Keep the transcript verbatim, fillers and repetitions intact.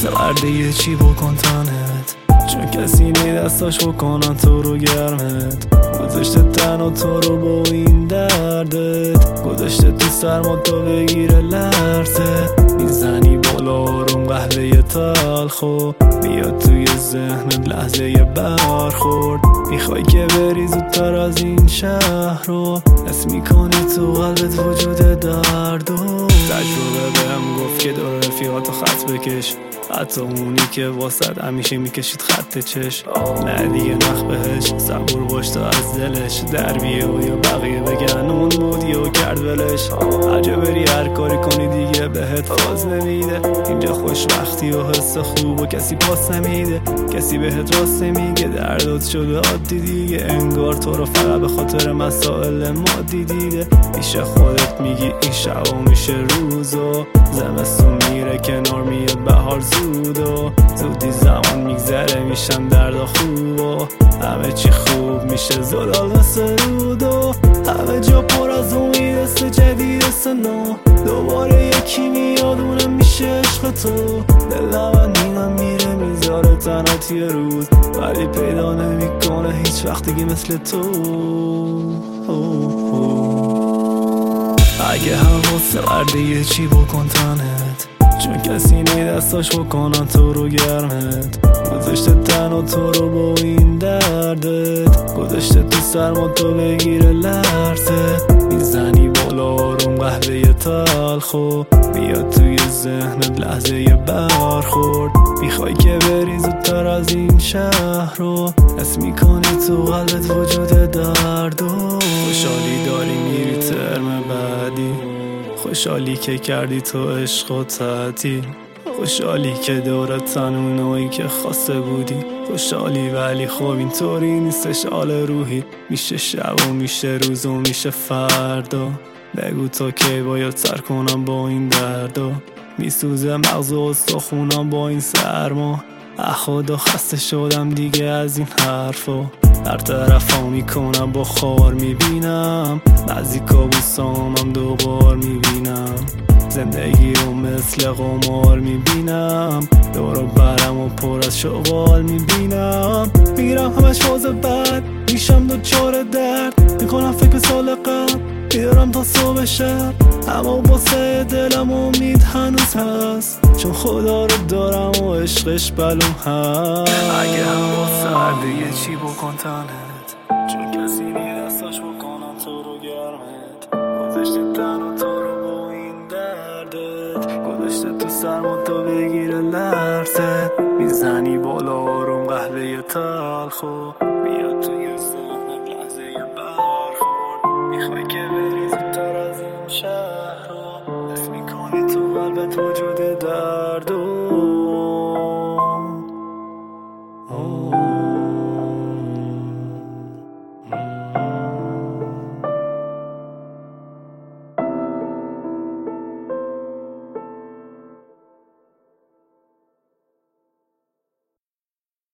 ورده چی بکن تنت، چون کسی نی دستاش بکنن تو رو گرمت. گذاشته تنها تو رو با این دردت، گذاشته تو سرما تو بگیره لرزه. میزنی بالا آروم قهوه تلخو، میاد توی ذهنت لحظه برخورد. میخوای که بری زودتر از این شهر رو، حس میکنی تو قلبت وجود درد. و تجربه بهم گفت که دور رفیقاتو خط بکش، حتی اونی که واسد همیشه میکشید خط چش. نه دیگه نخ بهش، صبور باش تا از دلش در بیه و یا بقیه بگن اون بودی و کرد ولش. هرجا بری هر کاری کنی دیگه بهت فاز نمیده. اینجا خوشبختی و حس خوب و کسی پاس نمیده، کسی بهت راست نمیگه. دردت شده عادی دیگه، انگار تو رو فقط به خاطر مسائل مادی دیده. پیش خودت میگی این شبا میشه روز و زمستون میره کنار میاد بهار زود و زودی زمان میگذره میشن دردا خوب و همه چی خوب میشه زلال مثل رود و همه جا پر از امید است جدید است نو. دوباره یکی میاد اونم میشه عشق تو. دلم اینم میره میذاره تنها یه روز، ولی پیدا نمیکنه هیچ وقت دیگه مثل تو. اگه حواس ورده چی بکن تنت، چون کسی نی دستاش بکنن تو رو گرمت. گذاشته تنها تو رو با این دردت، گذاشته تو سرما تو بگیره لرزه. میزنی بالا آروم قهوه تلخو، بیاد توی ذهنت لحظه برخورد. میخوای که بری زودتر از این شهر رو، حس میکنی تو قلبت وجود درد. و خوشحالی داری میری ترم بعدی، خوشحالی که کردی تو عشق و تعطیل، خوشحالی که دورت تنونایی که خواسته بودی. خوشحالی ولی خب اینطوری نیستش حال روحی، میشه شب و میشه روز و میشه فردا. بگو تا کی باید سر کنم با این دردا، میسوزه مغز و استخونم با این سرما. خدا خسته شدم دیگه از این حرفا، هر طرفا میکنم با خار میبینم. بعضی کابوسامم دوبار میبینم، زندگی رو مثل قمار میبینم. دورو برم و پر از شغال میبینم، میرم همش فاز بعد میشم دوچار درد. میکنم فکر سال قبل بیارم تا صبح شب، اما واسه دلم امید هنوز هست، چون خدا رو دارم و عشقش بلوم هست. اگه هم واسه ورده چی بکن تنت، چون کسی نی دستاش بکنم تو رو گرمت. گذاشته تنها تو رو با این دردت، گذاشته تو سرما تو بگیره لرزه. میزنی بالا آروم قهوه تلخو، بیاد توی ذهنت لحظه برخورد. میخوای که بری زودتر از این شهر رو، حس میکنی تو قلبت وجود درد.